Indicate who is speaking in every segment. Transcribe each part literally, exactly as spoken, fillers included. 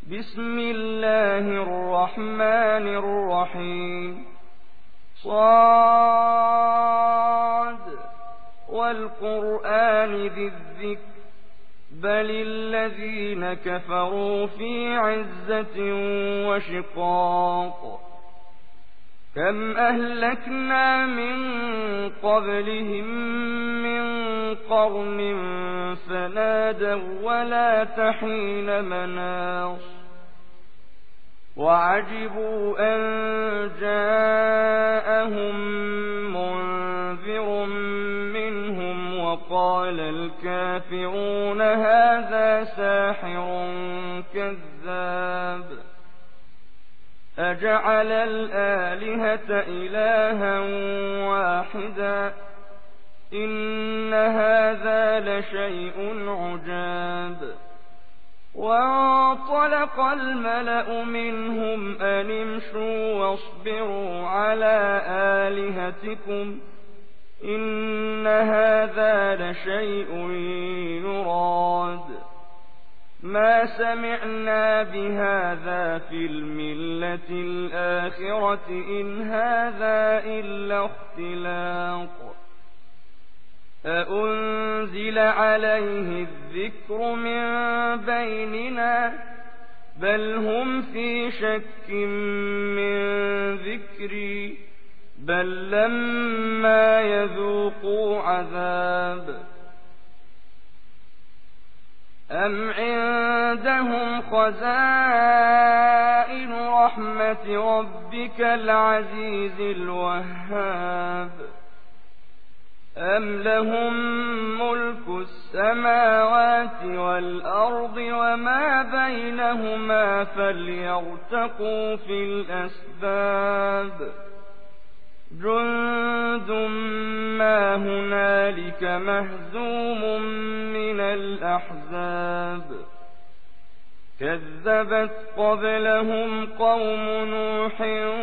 Speaker 1: بسم الله الرحمن الرحيم صاد والقرآن ذي الذكر بل الذين كفروا في عزة وشقاق كم أهلكنا من قبلهم من قرن فنادوا ولا تحين مناص وعجبوا أن جاءهم منذر منهم وقال الكافرون هذا ساحر كذاب أجعل الآلهة إلها واحدا إن هذا لشيء عجاب وانطلق الملأ منهم أن امشوا واصبروا على آلهتكم إن هذا لشيء يراد ما سمعنا بهذا في الملة الآخرة إن هذا إلا اختلاق أأنزل عليه الذكر من بيننا بل هم في شك من ذكري بل لما يذوقوا عذاب أم عندهم خزائن رحمة ربك العزيز الوهاب أم لهم ملك السماوات والأرض وما بينهما فليرتقوا في الأسباب جند ما هنالك مهزوم من الأحزاب كذبت قبلهم قوم نوح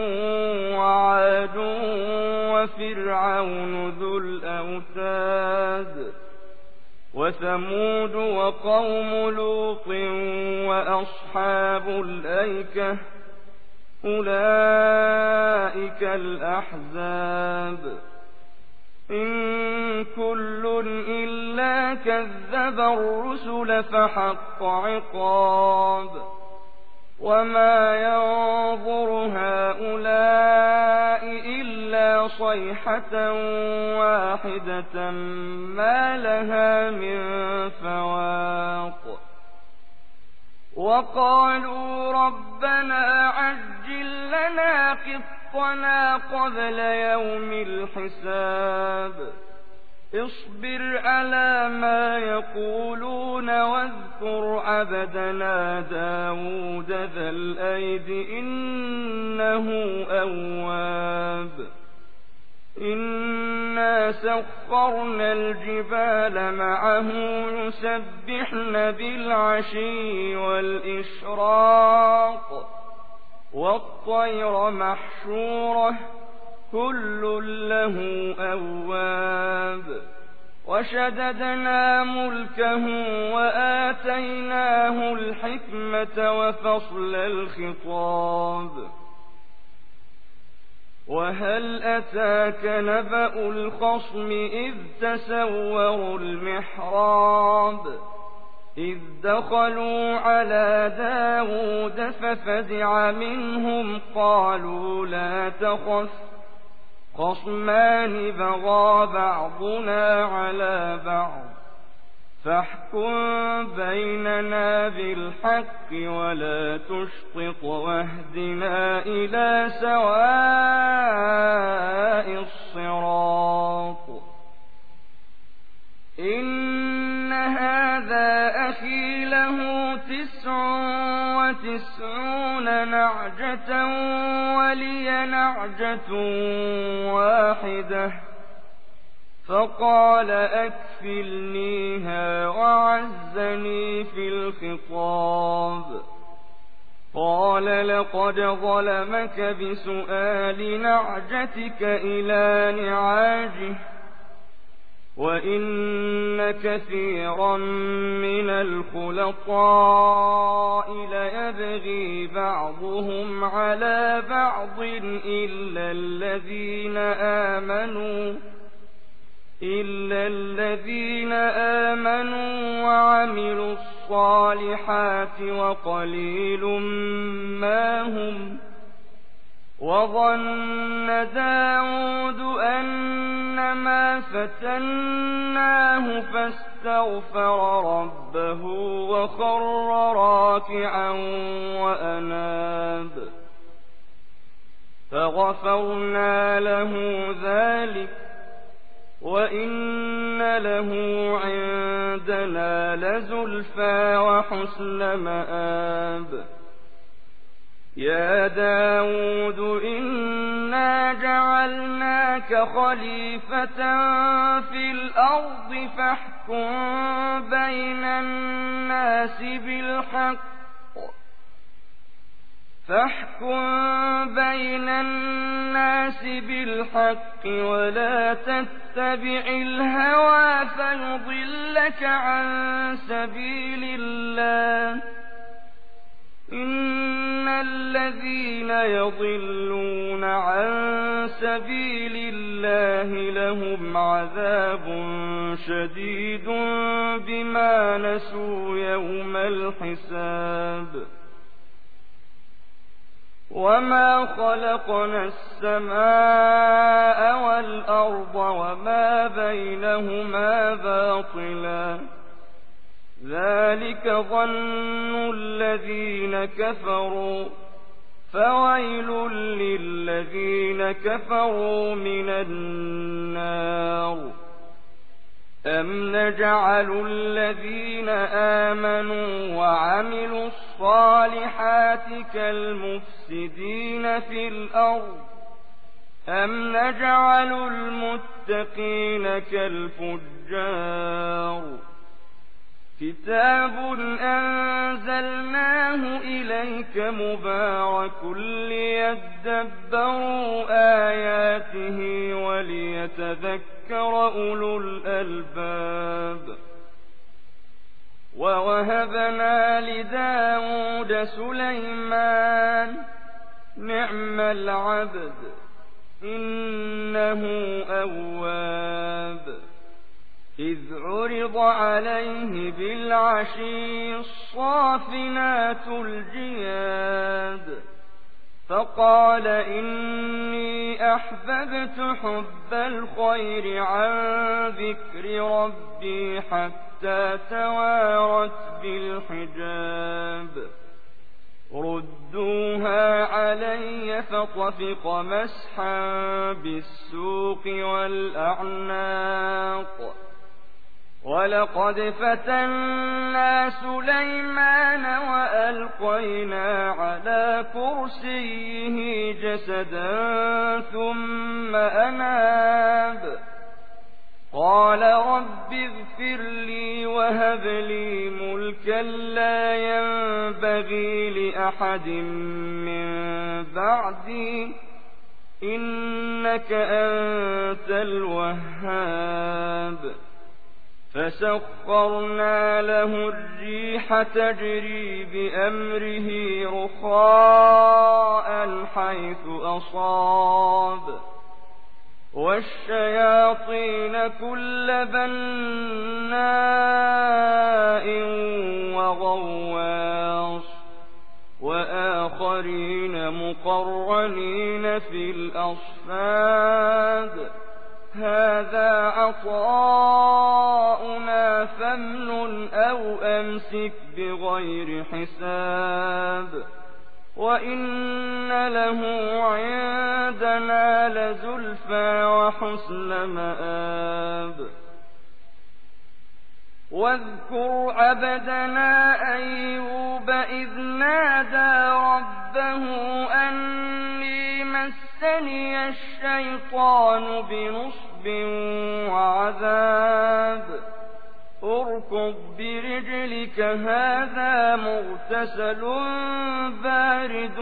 Speaker 1: وعاد وفرعون ذو الأوتاد وثمود وقوم لوط وأصحاب الأيكة أولئك الأحزاب إن كل إلا كذب الرسل فحق عقاب وما ينظر هؤلاء إلا صيحة واحدة ما لها من فواق وقالوا ربنا عجل لنا قطنا قبل يوم الحساب اصبر على ما يقولون واذكر عبدنا داود ذا الأيد إنه أواب إنا سخرنا الجبال معه يسبحن بالعشي والإشراق والطير محشورة كل له أواب وشددنا ملكه وآتيناه الحكمة وفصل الخطاب وهل أتاك نبأ الخصم إذ تسوروا المحراب إذ دخلوا على داود ففزع منهم قالوا لا تخف خصمان بغى بعضنا على بعض فاحكم بيننا بالحق ولا تشطط واهدنا إلى سواء الصراط إن هذا أخي له تسع وتسعون نعجة ولي نعجة واحدة فقال أكفلنيها وعزني في الخطاب قال لقد ظلمك بسؤال نعجتك إلى نعاجه وإن كثيرا من الخلطاء ليبغون يبغي بعضهم على بعض إلا الذين آمنوا إلا الذين آمنوا وعملوا الصالحات وقليل ما هم. وظن داود أنما فتناه فاستغفر ربه وخر راكعا وأناب فغفرنا له ذلك وإن له عندنا لزلفى وحسن مآب. يا داود إنا جعلناك خليفة في الأرض فاحكم بين الناس بالحق فاحكم بين الناس بالحق ولا تتبع الهوى فيضلك عن سبيل الله. إن الذين يضلون عن سبيل الله لهم عذاب شديد بما نسوا يوم الحساب. وما خلقنا السماء والأرض وما بينهما باطلا ذلك ظن الذين كفروا فويل للذين كفروا من النار. أم نجعل الذين آمنوا وعملوا الصالحات كالمفسدين في الأرض أم نجعل المتقين كالفجار. كتاب أنزلناه إليك مبارك ليدبروا آياته وليتذكر أولو الألباب. ووهبنا لداود سليمان نعم العبد إنه أواب. إذ عرض عليه بالعشي الصافنات الجياد فقال إني أحببت حب الخير عن ذكر ربي حتى توارت بالحجاب. ردوها علي فطفق مسحا بالسوق والأعناق. ولقد فتنا سليمان وألقينا على كرسيه جسدا ثم أناب. قال رب اغفر لي وهب لي ملكا لا ينبغي لأحد من بعدي إنك أنت الوهاب. فسخرنا له الريح تجري بأمره رخاء حيث أصاب والشياطين كل بناء وغواص وآخرين مقرنين في الأصفاد. هذا عطاؤنا فامنن أو أمسك بغير حساب. وإن له عندنا لزلفى وحسن مآب. واذكر عبدنا أيوب إذ نادى ربه أني مسني الشيطان بنصب وعذاب. اركض برجلك هذا مغتسل بارد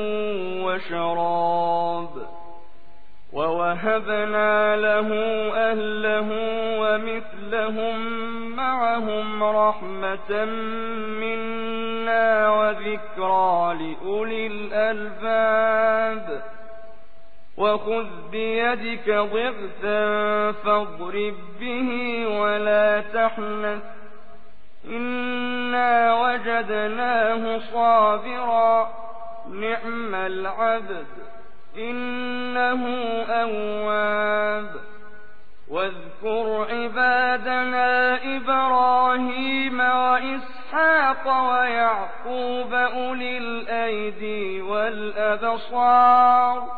Speaker 1: وشراب. ووهبنا له أهله ومثلهم لنرسلنهم معهم رحمة منا وذكرى لأولي الألباب وخذ بيدك ضغثا فاضرب به ولا تحنث إنا وجدناه صابرا نعم العبد إنه أواب واذكر عبادنا إبراهيم وإسحاق ويعقوب أولي الأيدي والأبصار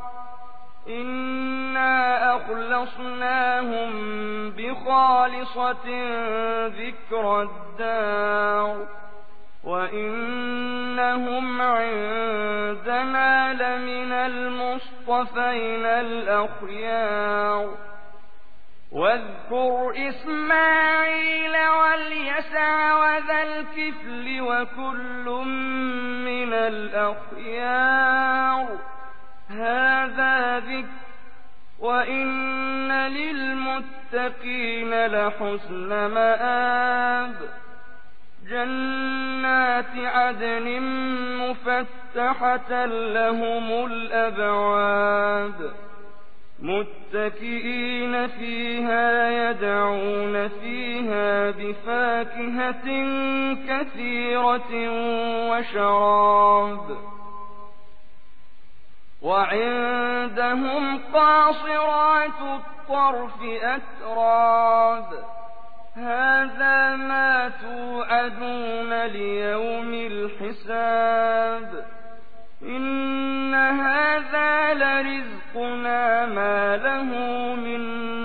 Speaker 1: إنا أخلصناهم بخالصة ذكر الدار وإنهم عندنا لمن المصطفين الأخيار واذكر إسماعيل واليسع وذا الكفل وكل من الأخيار هذا ذكر وإن للمتقين لحسن مآب جنات عدن مفتحة لهم الأبواب متكئين فيها يدعون فيها بفاكهة كثيرة وشراب وعندهم قاصرات الطرف أتراب هذا ما توعدون ليوم الحساب إن هذا لرزقنا ما له من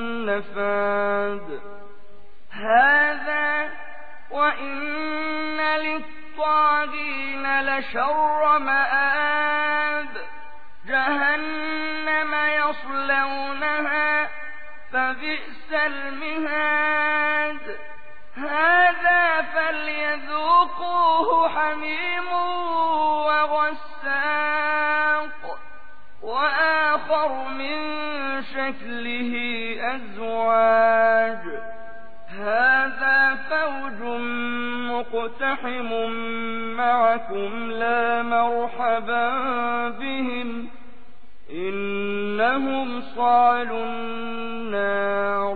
Speaker 1: نفاد هذا وإن للطاغين لشر مآب جهنم يصلونها فبئس المهاد هذا فليذوقوه حميم وغساق وآخر من شكله أزواج هذا فوج مقتحم معكم لا مرحبا بهم إنهم صالوا النار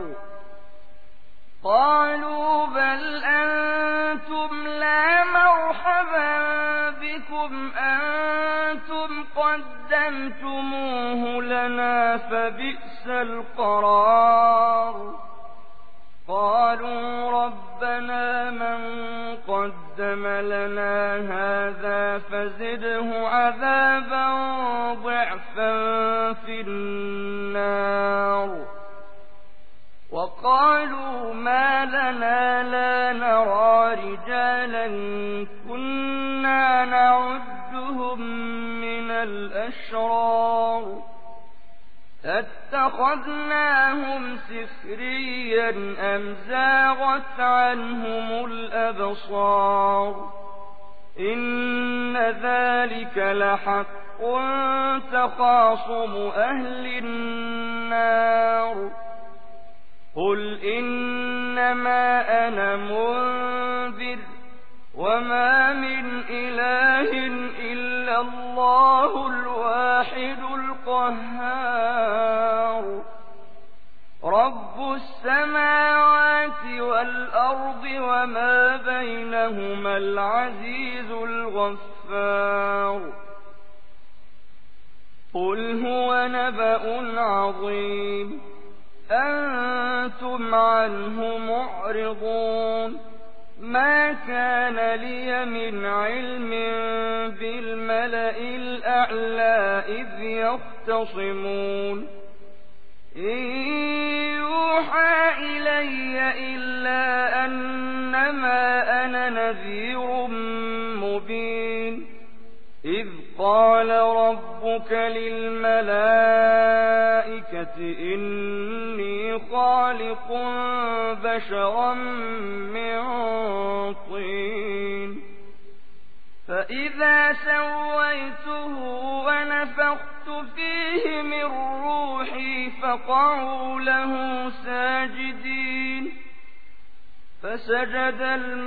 Speaker 1: قالوا بل أنتم لا مرحبا بكم أنتم قدمتموه لنا فبئس القرار قالوا ربنا من قدم لنا هذا فزده عذابا ضعفا في النار وقالوا ما لنا لا نرى رجالا كنا نعدهم من الأشرار اتخذناهم سخريا أم زاغت عنهم الأبصار إن ذلك لحق تخاصم أهل النار قل إنما أنا منذر وما من إله إلا الله الواحد القهار رب السماوات والأرض وما بينهما العزيز الغفار قل هو نبأ عظيم أنتم عنه معرضون ما كان لي من علم بالملأ الأعلى إذ يختصمون إن يوحى إلي إلا أنما أنا نذير مبين إذ قال ربك للملائكة إني خالق بشرا من طين فإذا سويته ونفخت فيه من روحي فقعوا له ساجدين فسجد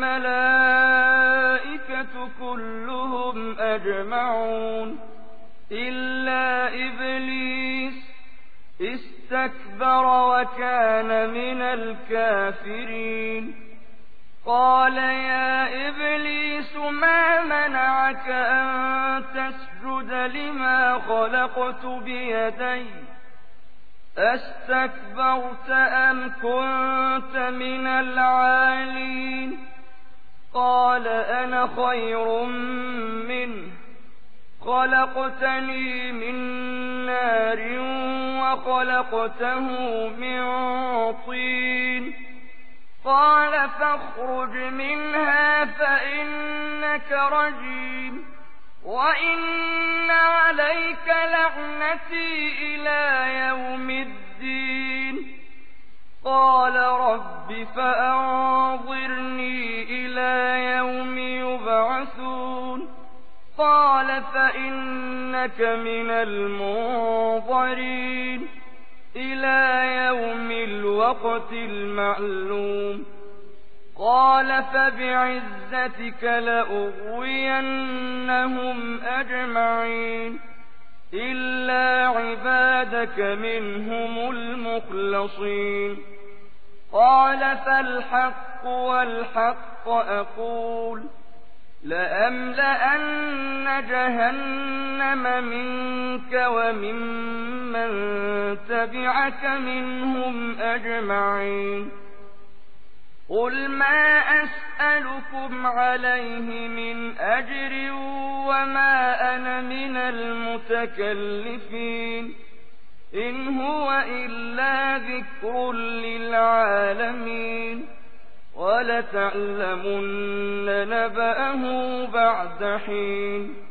Speaker 1: الملائكة كلهم أجمعون إلا إبليس استكبر وكان من الكافرين قال يا إبليس ما منعك أن تسجد لما خلقت بيدي أستكبرت أم كنت من العالين قال أنا خير منه خلقتني من نار وخلقته من طين قال فاخرج منها فإنك رجيم وإن عليك لعنتي إلى يوم الدين قال رب فأنظرني إلى يوم يبعثون قال فإنك من المنظرين إلى يوم الوقت المعلوم قال فبعزتك لأغوينهم أجمعين إلا عبادك منهم المخلصين قال فالحق والحق أقول لأملأن جهنم منك وممن تبعك منهم أجمعين قل ما أسألكم عليه من أجر وما أنا من المتكلفين إن هو إلا ذكر للعالمين ولتعلمن نبأه بعد حين